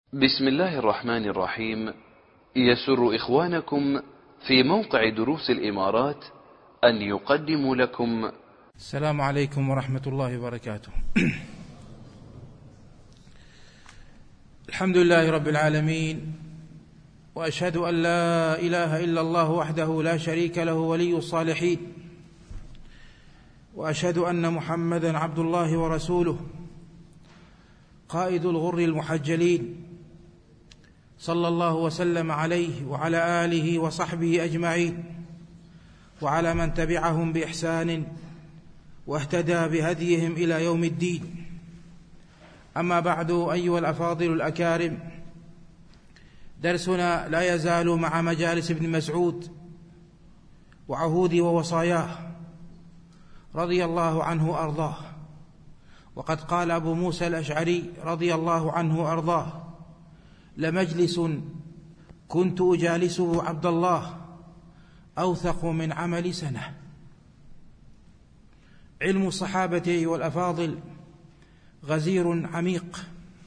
بسم الله الرحمن الرحيم. يسر إخوانكم في موقع دروس الإمارات أن يقدموا لكم السلام عليكم ورحمة الله وبركاته. الحمد لله رب العالمين، وأشهد أن لا إله إلا الله وحده لا شريك له ولي الصالحين، وأشهد أن محمدا عبد الله ورسوله قائد الغر المحجلين، صلى الله وسلم عليه وعلى آله وصحبه أجمعين، وعلى من تبعهم بإحسان واهتدى بهديهم إلى يوم الدين. أما بعد، أيها الأفاضل الأكارم، درسنا لا يزال مع مجالس ابن مسعود وعهود ووصاياه رضي الله عنه وأرضاه. وقد قال أبو موسى الأشعري رضي الله عنه وأرضاه: لمجلس كنت أجالسه عبد الله أوثق من عمل سنة. علم الصحابة والأفاضل غزير عميق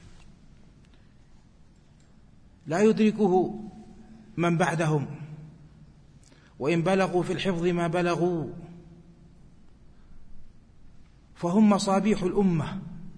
لا يدركه من بعدهم، وإن بلغوا في الحفظ ما بلغوا فهم مصابيح الأمة،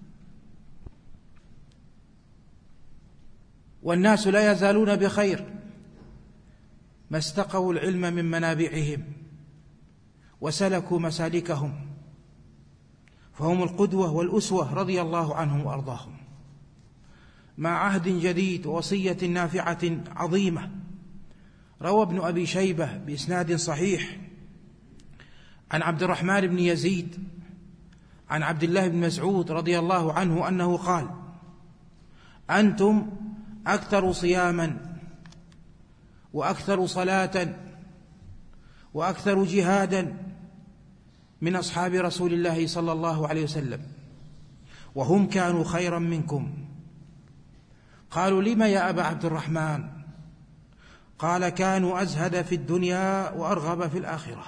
والناس لا يزالون بخير ما استقوا العلم من منابعهم وسلكوا مسالكهم، فهم القدوة والأسوة رضي الله عنهم وأرضاهم. مع عهد جديد ووصية نافعة عظيمة، روى ابن أبي شيبة بإسناد صحيح عن عبد الرحمن بن يزيد عن عبد الله بن مسعود رضي الله عنه أنه قال: أنتم أكثر صياما وأكثر صلاة وأكثر جهادا من أصحاب رسول الله صلى الله عليه وسلم، وهم كانوا خيرا منكم. قالوا: لم يا أبا عبد الرحمن؟ قال: كانوا أزهد في الدنيا وأرغب في الآخرة.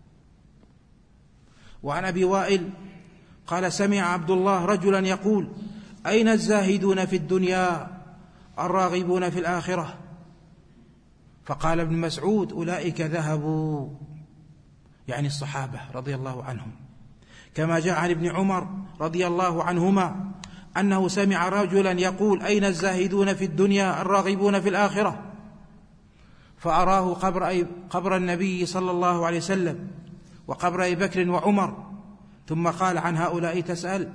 وعن أبي وائل قال: سمع عبد الله رجلا يقول: أين الزاهدون في الدنيا الراغبون في الآخرة؟ فقال ابن مسعود: أولئك ذهبوا، يعني الصحابة رضي الله عنهم. كما جاء عن ابن عمر رضي الله عنهما أنه سمع رجلا يقول: أين الزاهدون في الدنيا الراغبون في الآخرة؟ فأراه قبر النبي صلى الله عليه وسلم وقبر أبي بكر وعمر، ثم قال: عن هؤلاء تسأل؟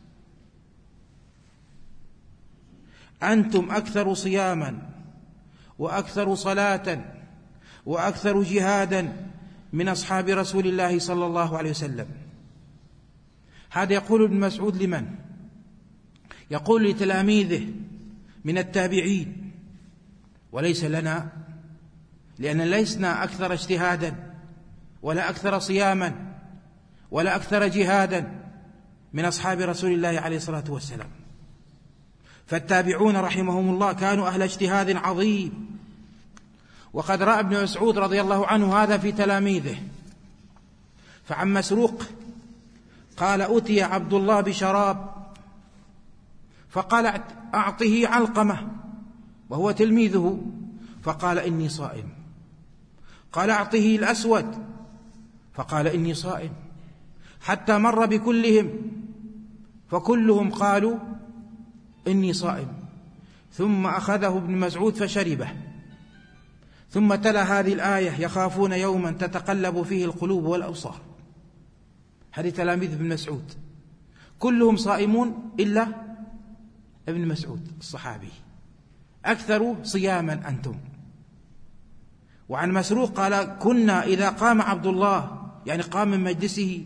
أنتم أكثر صياما وأكثر صلاة وأكثر جهادا من أصحاب رسول الله صلى الله عليه وسلم. هذا يقول ابن مسعود لمن؟ يقول لتلاميذه من التابعين، وليس لنا، لأن لسنا أكثر اجتهادا ولا أكثر صياما ولا أكثر جهادا من أصحاب رسول الله عليه الصلاة والسلام. فالتابعون رحمهم الله كانوا أهل اجتهاد عظيم، وقد رأى ابن مسعود رضي الله عنه هذا في تلاميذه. فعن مسروق قال: أتي عبد الله بشراب فقال: أعطه علقمة، وهو تلميذه، فقال: إني صائم. قال: أعطه الأسود، فقال: إني صائم. حتى مر بكلهم فكلهم قالوا: إني صائم. ثم أخذه ابن مسعود فشربه، ثم تلا هذه الآية: يخافون يوما تتقلب فيه القلوب والأبصار. هذه تلاميذ ابن مسعود كلهم صائمون إلا ابن مسعود الصحابي، أكثر صياما أنتم. وعن مسروق قال: كنا إذا قام عبد الله، يعني قام من مجلسه،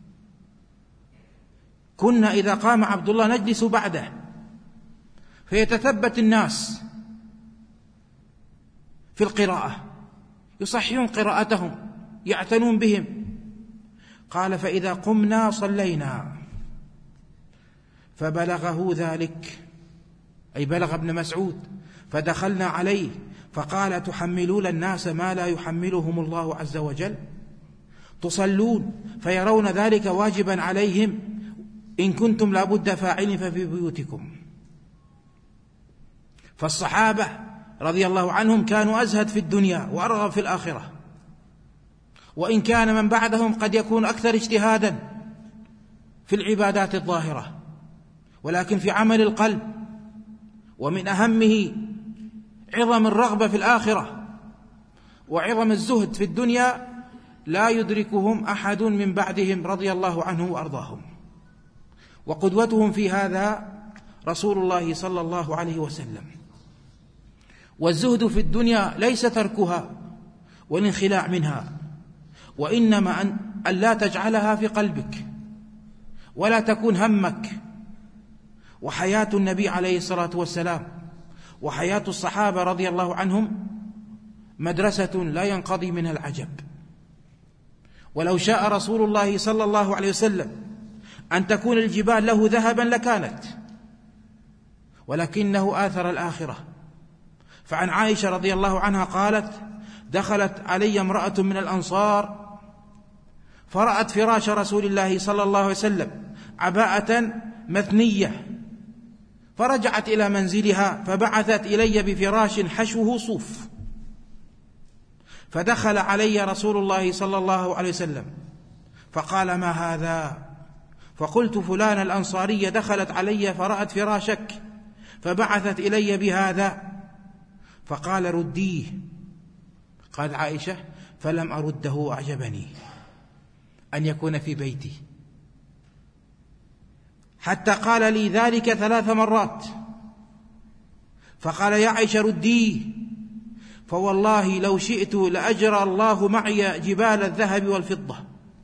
كنا إذا قام عبد الله نجلس بعده فيتثبت الناس في القراءة، يصححون قراءتهم، يعتنون بهم. قال: فإذا قمنا صلينا. فبلغه ذلك، أي بلغ ابن مسعود، فدخلنا عليه فقال: تحملون الناس ما لا يحملهم الله عز وجل؟ تصلون فيرون ذلك واجبا عليهم، إن كنتم لابد فاعلين ففي بيوتكم. فالصحابة رضي الله عنهم كانوا أزهد في الدنيا وأرغب في الآخرة، وإن كان من بعدهم قد يكون أكثر اجتهادا في العبادات الظاهرة، ولكن في عمل القلب ومن أهمه عظم الرغبة في الآخرة وعظم الزهد في الدنيا لا يدركهم أحد من بعدهم رضي الله عنهم وأرضاهم. وقدوتهم في هذا رسول الله صلى الله عليه وسلم. والزهد في الدنيا ليس تركها والانخلاع منها، وإنما أن لا تجعلها في قلبك ولا تكون همك. وحياة النبي عليه الصلاة والسلام وحياة الصحابة رضي الله عنهم مدرسة لا ينقضي منها العجب. ولو شاء رسول الله صلى الله عليه وسلم أن تكون الجبال له ذهبا لكانت، ولكنه آثر الآخرة. فعن عائشة رضي الله عنها قالت: دخلت علي امرأة من الأنصار فرأت فراش رسول الله صلى الله عليه وسلم عباءة مثنية، فرجعت إلى منزلها فبعثت إلي بفراش حشوه صوف. فدخل علي رسول الله صلى الله عليه وسلم فقال: ما هذا؟ فقلت: فلان الأنصارية دخلت علي فرأت فراشك فبعثت إلي بهذا. فقال: رديه. قالت عائشة: فلم أرده، أعجبني أن يكون في بيتي، حتى قال لي ذلك 3 مرات. فقال: يا عائشة رديه، فوالله لو شئت لأجرى الله معي جبال الذهب والفضة.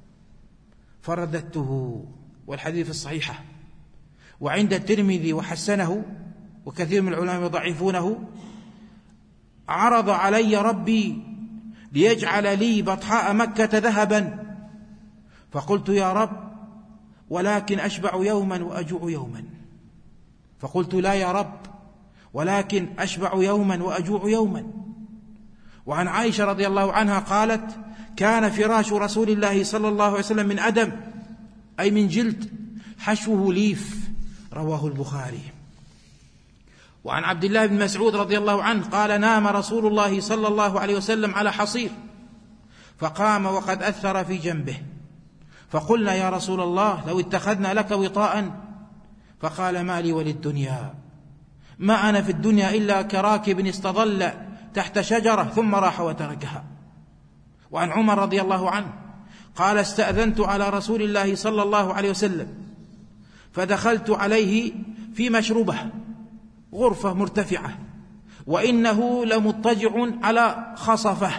فرددته. والحديث الصحيحة وعند الترمذي وحسنه، وكثير من العلماء يضعفونه: عرض علي ربي ليجعل لي بطحاء مكة ذهبا، فقلت: يا رب، ولكن أشبع يوما وأجوع يوما. فقلت: لا يا رب، ولكن أشبع يوما وأجوع يوما. وعن عائشة رضي الله عنها قالت: كان فراش رسول الله صلى الله عليه وسلم من أدم، أي من جلد، حشوه ليف. رواه البخاري. وعن عبد الله بن مسعود رضي الله عنه قال: نام رسول الله صلى الله عليه وسلم على حصير، فقام وقد أثر في جنبه، فقلنا: يا رسول الله، لو اتخذنا لك وطاء. فقال: ما لي وللدنيا، ما أنا في الدنيا إلا كراكب استظل تحت شجرة ثم راح وتركها. وعن عمر رضي الله عنه قال: استأذنت على رسول الله صلى الله عليه وسلم فدخلت عليه في مشربة، غرفة مرتفعة، وإنه لمضطجع على خصفة،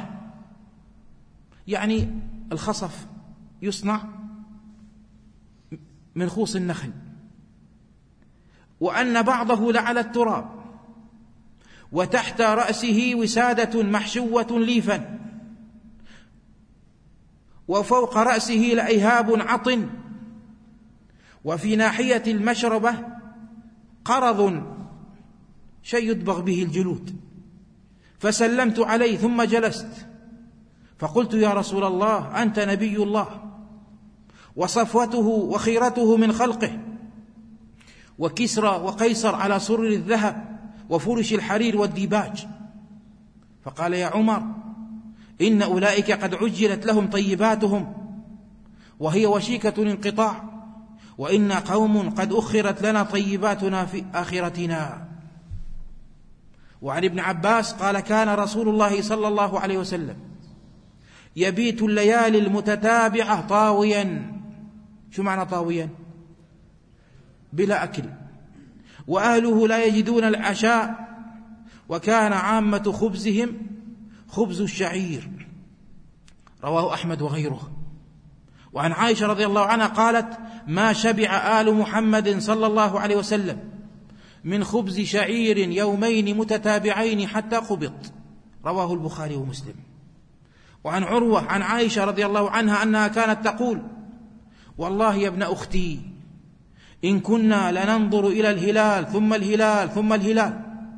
يعني الخصف يصنع من خوص النخل، وأن بعضه لعلى التراب، وتحت رأسه وسادة محشوة ليفا، وفوق رأسه لأيهاب عطن، وفي ناحية المشربة قرض، شيء يدبغ به الجلود. فسلمت عليه ثم جلست، فقلت: يا رسول الله، أنت نبي الله، وصفوته وخيرته من خلقه، وكسرى وقيصر على سرر الذهب وفرش الحرير والديباج. فقال: يا عمر، إن أولئك قد عجلت لهم طيباتهم وهي وشيكة الانقطاع، وإنا قوم قد أخرت لنا طيباتنا في آخرتنا. وعن ابن عباس قال: كان رسول الله صلى الله عليه وسلم يبيت الليالي المتتابعة طاويا. شو معنى طاويا؟ بلا أكل، وأهله لا يجدون العشاء، وكان عامة خبزهم خبز الشعير. رواه أحمد وغيره. وعن عائشة رضي الله عنها قالت: ما شبع آل محمد صلى الله عليه وسلم من خبز شعير يومين متتابعين حتى قبض. رواه البخاري ومسلم. وعن عروة عن عائشة رضي الله عنها أنها كانت تقول: والله يا ابن أختي، إن كنا لننظر إلى الهلال ثم الهلال ثم الهلال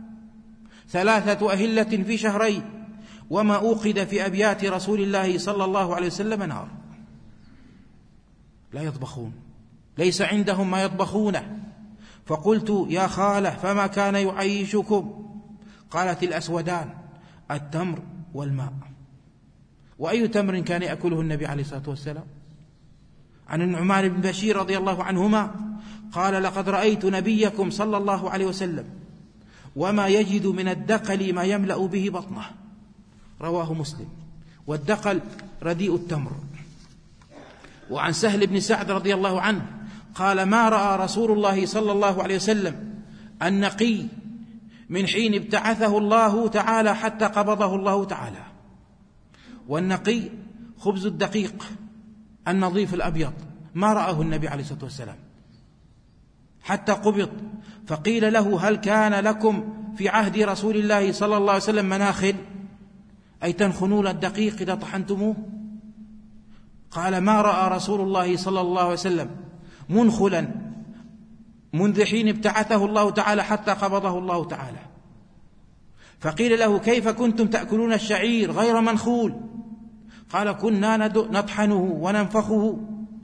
3 أهلة في شهرين، وما أوقد في أبيات رسول الله صلى الله عليه وسلم نار. لا يطبخون، ليس عندهم ما يطبخونه. فقلت: يا خالة، فما كان يعيشكم؟ قالت الأسودان: التمر والماء. وأي تمر كان يأكله النبي عليه الصلاة والسلام؟ عن النعمان بن بشير رضي الله عنهما قال: لقد رأيت نبيكم صلى الله عليه وسلم وما يجد من الدقل ما يملأ به بطنه. رواه مسلم. والدقل رديء التمر. وعن سهل بن سعد رضي الله عنه قال: ما رأى رسول الله صلى الله عليه وسلم النقي من حين ابتعثه الله تعالى حتى قبضه الله تعالى. والنقي خبز الدقيق النظيف الأبيض، ما رآه النبي عليه الصلاة والسلام حتى قبض. فقيل له: هل كان لكم في عهد رسول الله صلى الله عليه وسلم مناخل، أي تنخنون الدقيق إذا طحنتموه؟ قال: ما رأى رسول الله صلى الله عليه وسلم منخلا منذ حين ابتعثه الله تعالى حتى قبضه الله تعالى. فقيل له: كيف كنتم تأكلون الشعير غير منخول؟ قال: كنا نطحنه وننفخه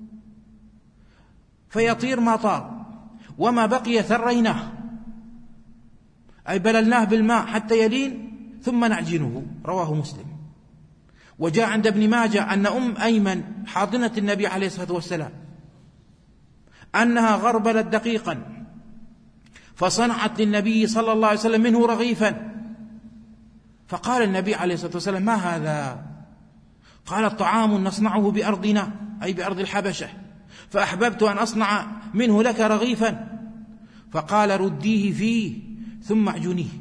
فيطير ما طار، وما بقي ثريناه، أي بللناه بالماء حتى يلين ثم نعجنه. رواه مسلم. وجاء عند ابن ماجه أن أم أيمن حاضنة النبي عليه الصلاة والسلام أنها غربلت دقيقا فصنعت للنبي صلى الله عليه وسلم منه رغيفا. فقال النبي عليه الصلاة والسلام: ما هذا؟ قال: طعام نصنعه بأرضنا، أي بأرض الحبشة، فأحببت أن أصنع منه لك رغيفا. فقال: رديه فيه ثم اعجنيه،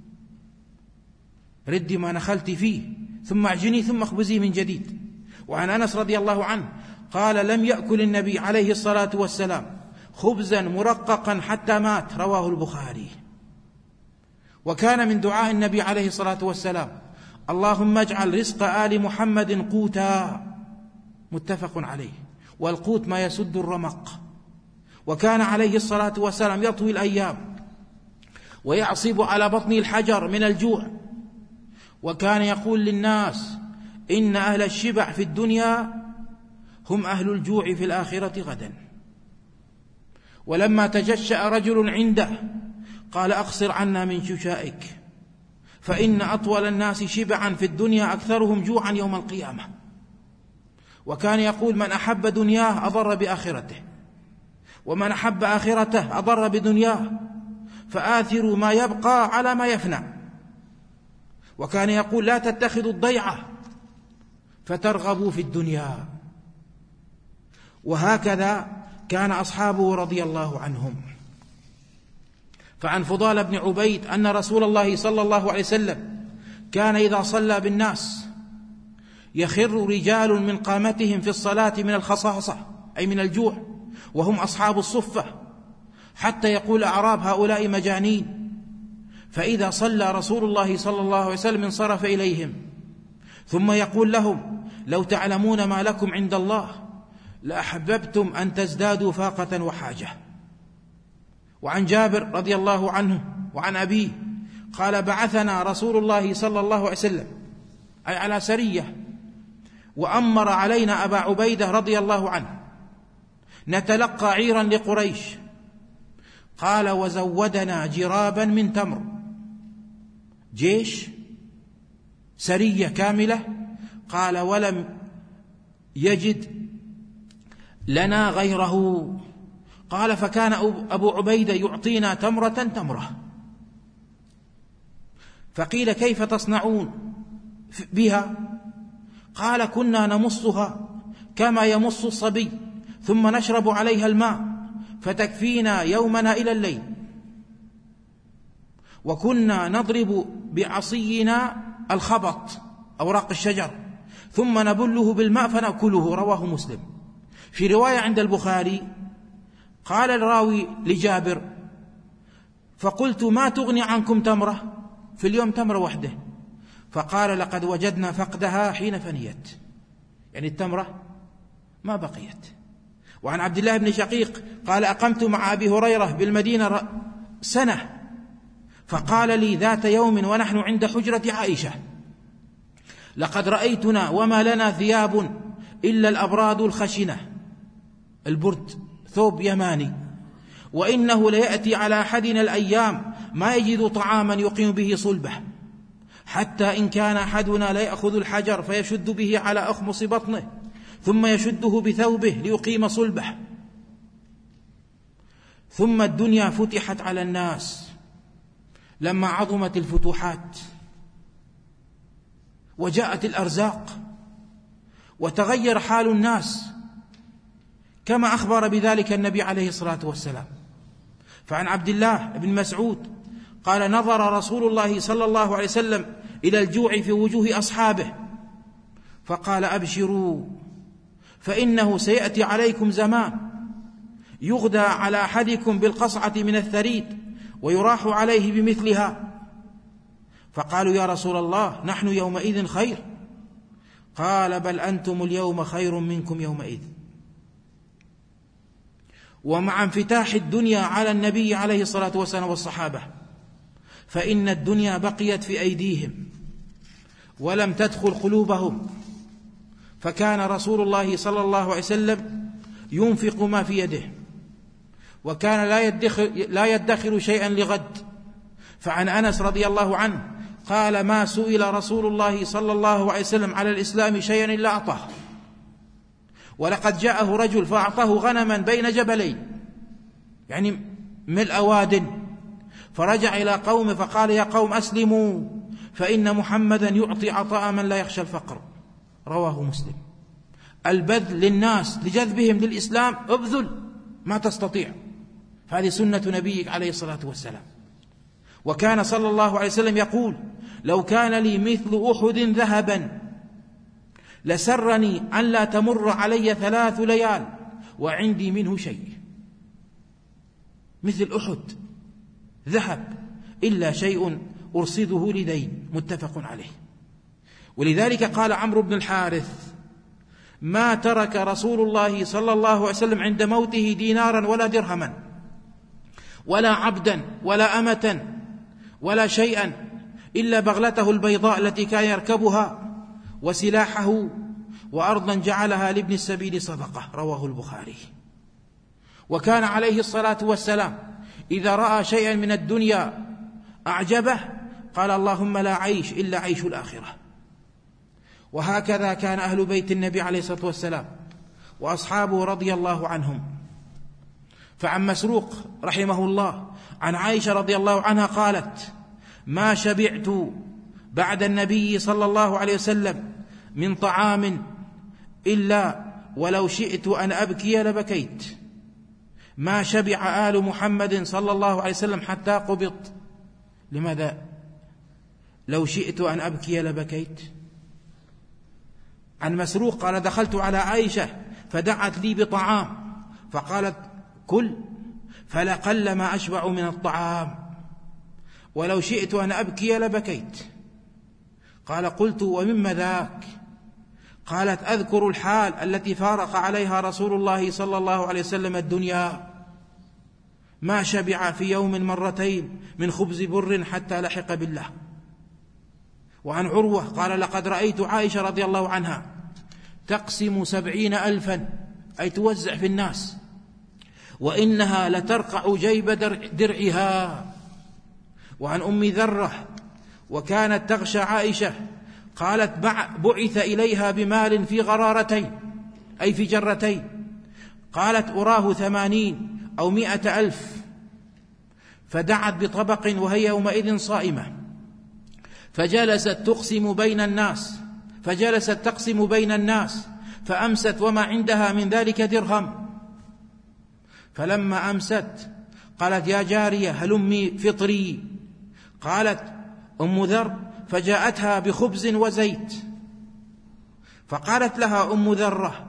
ردي ما نخلت فيه ثم اعجنيه ثم اخبزيه من جديد. وعن أنس رضي الله عنه قال: لم يأكل النبي عليه الصلاة والسلام خبزا مرققا حتى مات. رواه البخاري. وكان من دعاء النبي عليه الصلاة والسلام: اللهم اجعل رزق آل محمد قوتا. متفق عليه. والقوت ما يسد الرمق. وكان عليه الصلاة والسلام يطوي الأيام ويعصب على بطنه الحجر من الجوع، وكان يقول للناس: إن أهل الشبع في الدنيا هم أهل الجوع في الآخرة غدا. ولما تجشأ رجل عنده قال: أقصر عنا من ششائك، فإن أطول الناس شبعا في الدنيا أكثرهم جوعا يوم القيامة. وكان يقول: من أحب دنياه أضر بآخرته، ومن أحب آخرته أضر بدنياه، فآثروا ما يبقى على ما يفنى. وكان يقول: لا تتخذوا الضيعة فترغبوا في الدنيا. وهكذا كان أصحابه رضي الله عنهم. فعن فضال بن عبيد أن رسول الله صلى الله عليه وسلم كان إذا صلى بالناس يخر رجال من قامتهم في الصلاة من الخصاصة، أي من الجوع، وهم أصحاب الصفة، حتى يقول أعراب: هؤلاء مجانين. فإذا صلى رسول الله صلى الله عليه وسلم انصرف إليهم ثم يقول لهم: لو تعلمون ما لكم عند الله لأحببتم أن تزدادوا فاقة وحاجة. وعن جابر رضي الله عنه وعن أبيه قال: بعثنا رسول الله صلى الله عليه وسلم، أي على سرية، وأمر علينا أبا عبيدة رضي الله عنه نتلقى عيرا لقريش. قال: وزودنا جرابا من تمر. جيش، سرية كاملة. قال: ولم يجد لنا غيره. قال: فكان أبو عبيدة يعطينا تمرة تمرة. فقيل: كيف تصنعون بها؟ قال: كنا نمصها كما يمص الصبي، ثم نشرب عليها الماء فتكفينا يومنا إلى الليل. وكنا نضرب بعصينا الخبط، أوراق الشجر، ثم نبله بالماء فنأكله. رواه مسلم. في رواية عند البخاري قال الراوي لجابر: فقلت: ما تغني عنكم تمرة؟ في اليوم تمرة وحده. فقال: لقد وجدنا فقدها حين فنيت، يعني التمرة ما بقيت. وعن عبد الله بن شقيق قال: أقمت مع أبي هريرة بالمدينة سنة، فقال لي ذات يوم ونحن عند حجرة عائشة: لقد رأيتنا وما لنا ثياب إلا الأبراد الخشنة، البرد ثوب يماني، وإنه ليأتي على أحدنا الأيام ما يجد طعاما يقيم به صلبه، حتى إن كان أحدنا ليأخذ الحجر فيشد به على أخمص بطنه ثم يشده بثوبه ليقيم صلبه. ثم الدنيا فتحت على الناس لما عظمت الفتوحات وجاءت الأرزاق وتغير حال الناس كما أخبر بذلك النبي عليه الصلاة والسلام. فعن عبد الله بن مسعود قال: نظر رسول الله صلى الله عليه وسلم إلى الجوع في وجوه أصحابه فقال: أبشروا، فإنه سيأتي عليكم زمان يغدى على أحدكم بالقصعة من الثريد ويراح عليه بمثلها. فقالوا: يا رسول الله، نحن يومئذ خير. قال: بل أنتم اليوم خير منكم يومئذ. ومع انفتاح الدنيا على النبي عليه الصلاة والسلام والصحابة فإن الدنيا بقيت في أيديهم ولم تدخل قلوبهم، فكان رسول الله صلى الله عليه وسلم ينفق ما في يده، وكان لا يدخر شيئا لغد. فعن أنس رضي الله عنه قال: ما سئل رسول الله صلى الله عليه وسلم على الإسلام شيئا إلا أعطاه، ولقد جاءه رجل فأعطاه غنما بين جبلين، يعني ملء واد، فرجع إلى قومه فقال: يا قوم أسلموا فإن محمدا يعطي عطاء من لا يخشى الفقر. رواه مسلم. البذل للناس لجذبهم للإسلام، ابذل ما تستطيع، هذه سنة نبيك عليه الصلاة والسلام. وكان صلى الله عليه وسلم يقول: لو كان لي مثل أحد ذهبا لسرني أن لا تمر علي 3 ليال وعندي منه شيء. مثل أحد ذهب إلا شيء أرصده لدين، متفق عليه. ولذلك قال عمرو بن الحارث: ما ترك رسول الله صلى الله عليه وسلم عند موته دينارا ولا درهما ولا عبدا ولا أمة ولا شيئا إلا بغلته البيضاء التي كان يركبها وسلاحه وأرضا جعلها لابن السبيل صدقة. رواه البخاري. وكان عليه الصلاة والسلام إذا رأى شيئا من الدنيا أعجبه قال: اللهم لا عيش إلا عيش الآخرة. وهكذا كان أهل بيت النبي عليه الصلاة والسلام وأصحابه رضي الله عنهم. فعن مسروق رحمه الله عن عائشة رضي الله عنها قالت: ما شبعت بعد النبي صلى الله عليه وسلم من طعام إلا ولو شئت أن أبكي لبكيت. ما شبع آل محمد صلى الله عليه وسلم حتى قبض. لماذا لو شئت أن أبكي لبكيت؟ عن مسروق قال: دخلت على عائشة فدعت لي بطعام فقالت: كل، فلقل ما أشبع من الطعام، ولو شئت أن أبكي لبكيت. قال: قلت: ومما ذاك؟ قالت: أذكر الحال التي فارق عليها رسول الله صلى الله عليه وسلم الدنيا، ما شبع في يوم مرتين من خبز بر حتى لحق بالله. وعن عروة قال: لقد رأيت عائشة رضي الله عنها تقسم 70,000، أي توزع في الناس، وإنها لترقع جيب درعها. وعن أم ذرة وكانت تغشى عائشة قالت: بعث إليها بمال في غرارتين، أي في جرتين، قالت: أراه 80 أو 100,000، فدعت بطبق وهي يومئذ صائمة فجلست تقسم بين الناس فأمست وما عندها من ذلك درهم. فلما أمست قالت: يا جارية هلمي فطري. قالت أم ذر: فجاءتها بخبز وزيت، فقالت لها أم ذرة: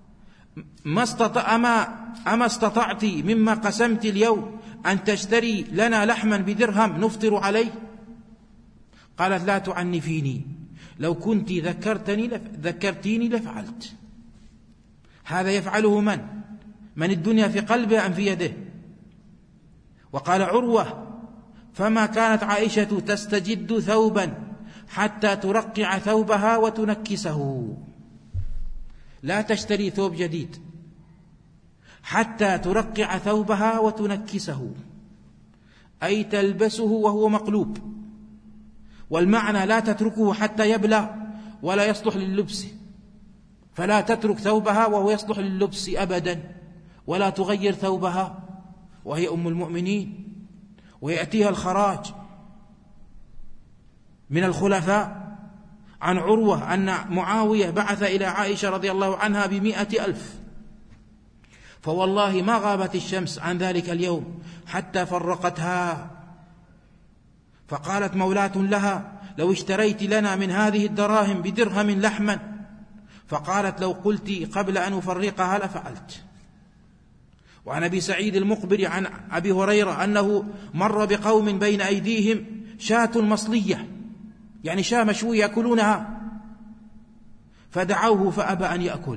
أما استطعت مما قسمت اليوم أن تشتري لنا لحما بدرهم نفطر عليه؟ قالت: لا تعنفيني، لو كنت ذكرتيني لفعلت. هذا يفعله من الدنيا في قلبه أم في يده؟ وقال عروة: فما كانت عائشة تستجد ثوبا حتى ترقع ثوبها وتنكسه. لا تشتري ثوب جديد حتى ترقع ثوبها وتنكسه، أي تلبسه وهو مقلوب، والمعنى لا تتركه حتى يبلى ولا يصلح لللبس، فلا تترك ثوبها وهو يصلح لللبس أبدا، ولا تغير ثوبها وهي أم المؤمنين ويأتيها الخراج من الخلفاء. عن عروة أن معاوية بعث إلى عائشة رضي الله عنها ب100,000، فوالله ما غابت الشمس عن ذلك اليوم حتى فرقتها. فقالت مولاة لها: لو اشتريت لنا من هذه الدراهم بدرهم لحما. فقالت: لو قلت قبل أن أفرقها لفعلت. وعن أبي سعيد المقبري عن أبي هريرة أنه مر بقوم بين أيديهم شاة مصلية، يعني شاة مشوية يأكلونها، فدعوه فأبى أن يأكل.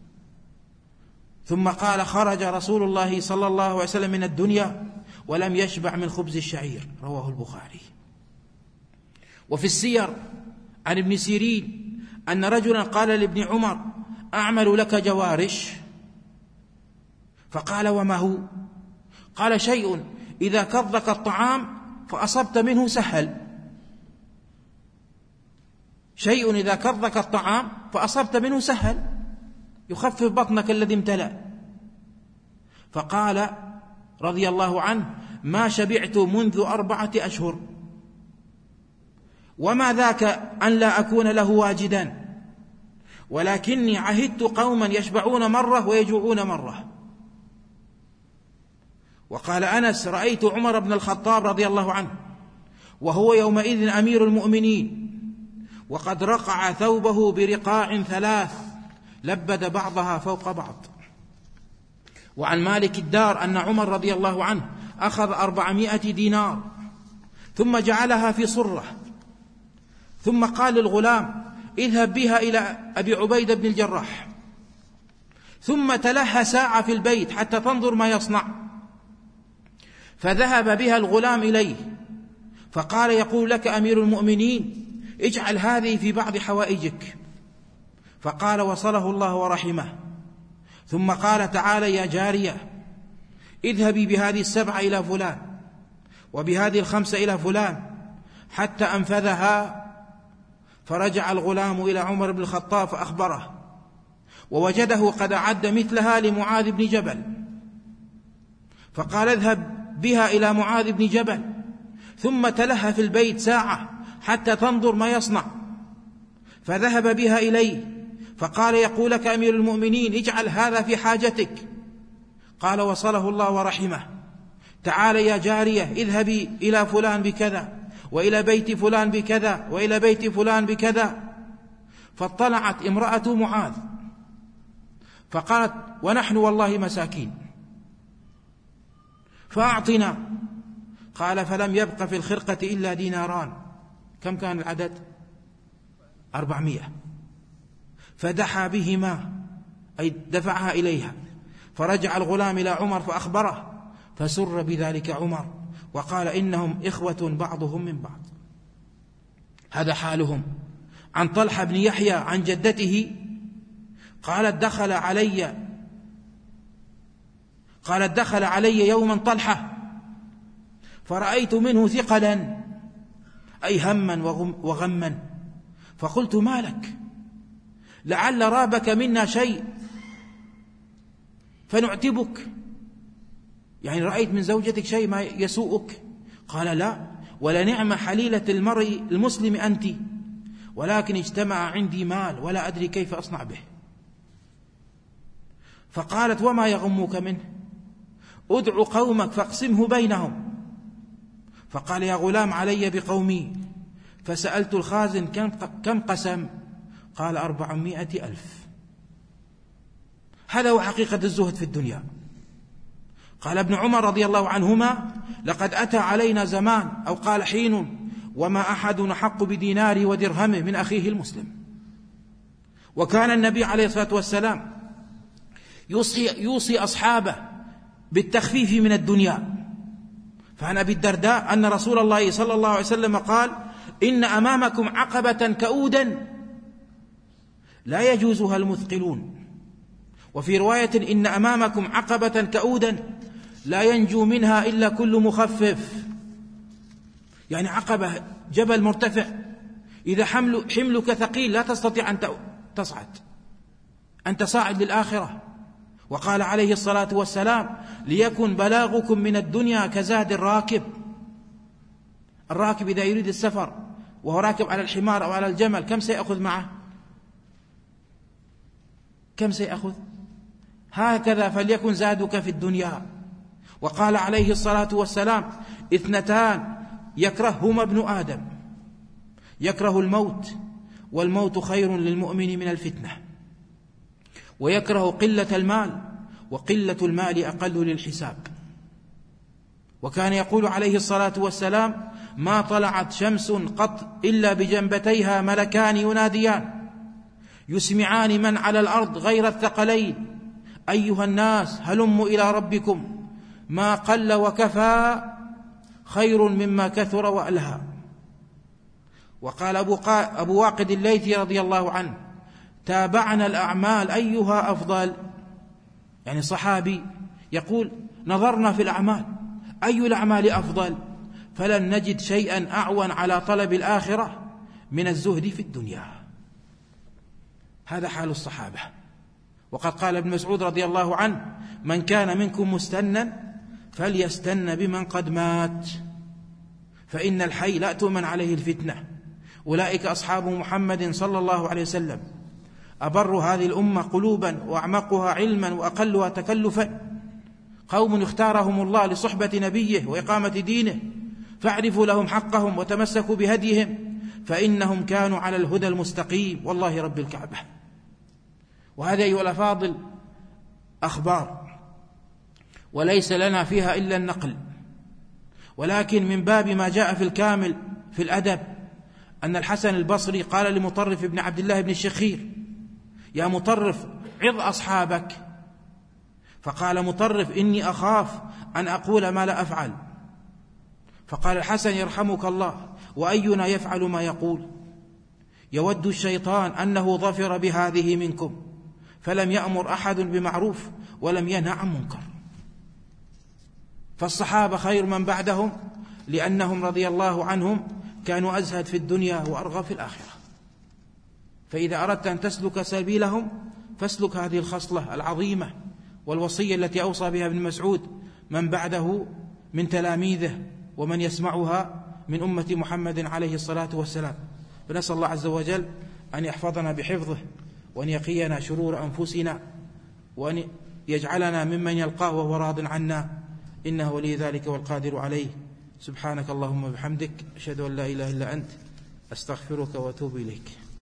ثم قال: خرج رسول الله صلى الله عليه وسلم من الدنيا ولم يشبع من خبز الشعير. رواه البخاري. وفي السير عن ابن سيرين أن رجلا قال لابن عمر: أعمل لك جوارش؟ فقال: وما هو؟ قال: شيء إذا كضك الطعام فأصبت منه سهل. شيء إذا كضك الطعام فأصبت منه سهل، يخفف بطنك الذي امتلأ. فقال رضي الله عنه: ما شبعت منذ 4 أشهر، وما ذاك أن لا أكون له واجدا، ولكني عهدت قوما يشبعون مرة ويجوعون مرة. وقال أنس: رأيت عمر بن الخطاب رضي الله عنه وهو يومئذ أمير المؤمنين، وقد رقع ثوبه برقاع 3 لبد بعضها فوق بعض. وعن مالك الدار أن عمر رضي الله عنه أخذ 400 دينار ثم جعلها في صرة، ثم قال للغلام: اذهب بها إلى أبي عبيدة بن الجراح، ثم تلهى ساعة في البيت حتى تنظر ما يصنع. فذهب بها الغلام إليه فقال: يقول لك أمير المؤمنين اجعل هذه في بعض حوائجك. فقال: وصله الله ورحمه. ثم قال تعالى: يا جارية اذهبي بهذه 7 إلى فلان، وبهذه 5 إلى فلان، حتى أنفذها. فرجع الغلام إلى عمر بن الخطاب فأخبره، ووجده قد أعد مثلها لمعاذ بن جبل، فقال: اذهب بها إلى معاذ بن جبل، ثم تلهى في البيت ساعة حتى تنظر ما يصنع. فذهب بها إليه فقال: يقول لك أمير المؤمنين اجعل هذا في حاجتك. قال: وصله الله ورحمه. تعال يا جارية اذهبي إلى فلان بكذا، وإلى بيت فلان بكذا، وإلى بيت فلان بكذا. فاطلعت امرأة معاذ فقالت: ونحن والله مساكين فأعطنا. قال: فلم يبق في الخرقة إلا ديناران. كم كان العدد؟ 400. فدحى بهما، أي دفعها إليها. فرجع الغلام إلى عمر فأخبره، فسر بذلك عمر وقال: إنهم إخوة بعضهم من بعض. هذا حالهم. عن طلحة بن يحيى عن جدته قالت: دخل علي يوما طلحة فرأيت منه ثقلا، أي هما وغما، فقلت: ما لك؟ لعل رابك منا شيء فنعتبك، يعني رأيت من زوجتك شيء ما يسوءك؟ قال: لا، ولنعم حليلة المرء المسلم أنت، ولكن اجتمع عندي مال ولا أدري كيف أصنع به. فقالت: وما يغمك منه؟ ادع قومك فاقسمه بينهم. فقال: يا غلام علي بقومي. فسألت الخازن: كم قسم؟ قال: 400,000. هذا هو حقيقة الزهد في الدنيا. قال ابن عمر رضي الله عنهما: لقد أتى علينا زمان، أو قال حين، وما أحد أحق بديناره ودرهمه من أخيه المسلم. وكان النبي عليه الصلاة والسلام يوصي أصحابه بالتخفيف من الدنيا. فعن أبي الدرداء أن رسول الله صلى الله عليه وسلم قال: إن أمامكم عقبة كؤودا لا يجوزها المثقلون. وفي رواية: إن أمامكم عقبة كؤودا لا ينجو منها إلا كل مخفف. يعني عقبة جبل مرتفع، إذا حملك ثقيل لا تستطيع أن تصعد، أنت صاعد للآخرة. وقال عليه الصلاة والسلام: ليكن بلاغكم من الدنيا كزاد الراكب. الراكب إذا يريد السفر وهو راكب على الحمار أو على الجمل كم سيأخذ معه؟ كم سيأخذ؟ هكذا فليكن زادك في الدنيا. وقال عليه الصلاة والسلام: 2 يكرههما ابن آدم، يكره الموت، والموت خير للمؤمن من الفتنة، ويكره قلة المال، وقلة المال أقل للحساب. وكان يقول عليه الصلاة والسلام: ما طلعت شمس قط إلا بجنبتيها ملكان يناديان يسمعان من على الأرض غير الثقلين: أيها الناس هلموا إلى ربكم، ما قل وكفى خير مما كثر وألهى. وقال أبو واقد الليثي رضي الله عنه: تابعنا الأعمال أيها أفضل، يعني صحابي يقول: نظرنا في الأعمال أي الأعمال أفضل، فلن نجد شيئا أعون على طلب الآخرة من الزهد في الدنيا. هذا حال الصحابة. وقد قال ابن مسعود رضي الله عنه: من كان منكم مستنا فليستن بمن قد مات، فإن الحي لا تؤمن عليه الفتنة. أولئك أصحاب محمد صلى الله عليه وسلم، أبر هذه الأمة قلوبا وأعمقها علما وأقلها تكلفا، قوم اختارهم الله لصحبة نبيه وإقامة دينه، فاعرفوا لهم حقهم وتمسكوا بهديهم، فإنهم كانوا على الهدى المستقيم والله رب الكعبة. وهذا أيها الأفاضل أخبار، وليس لنا فيها إلا النقل، ولكن من باب ما جاء في الكامل في الأدب أن الحسن البصري قال لمطرف بن عبد الله بن الشخير: يا مطرف عظ أصحابك. فقال مطرف: إني أخاف أن أقول ما لا أفعل. فقال الحسن: يرحمك الله، وأينا يفعل ما يقول؟ يود الشيطان أنه ظفر بهذه منكم، فلم يأمر أحد بمعروف ولم ينهى عن منكر. فالصحابة خير من بعدهم، لأنهم رضي الله عنهم كانوا أزهد في الدنيا وأرغب في الآخرة. فإذا أردت أن تسلك سبيلهم فاسلك هذه الخصلة العظيمة والوصية التي أوصى بها ابن مسعود من بعده من تلاميذه ومن يسمعها من أمة محمد عليه الصلاة والسلام. فنسأل الله عز وجل أن يحفظنا بحفظه، وأن يقينا شرور أنفسنا، وأن يجعلنا ممن يلقاه وهو راض عنا، إنه ولي ذلك والقادر عليه. سبحانك اللهم وبحمدك، أشهد أن لا إله إلا أنت، أستغفرك وأتوب إليك.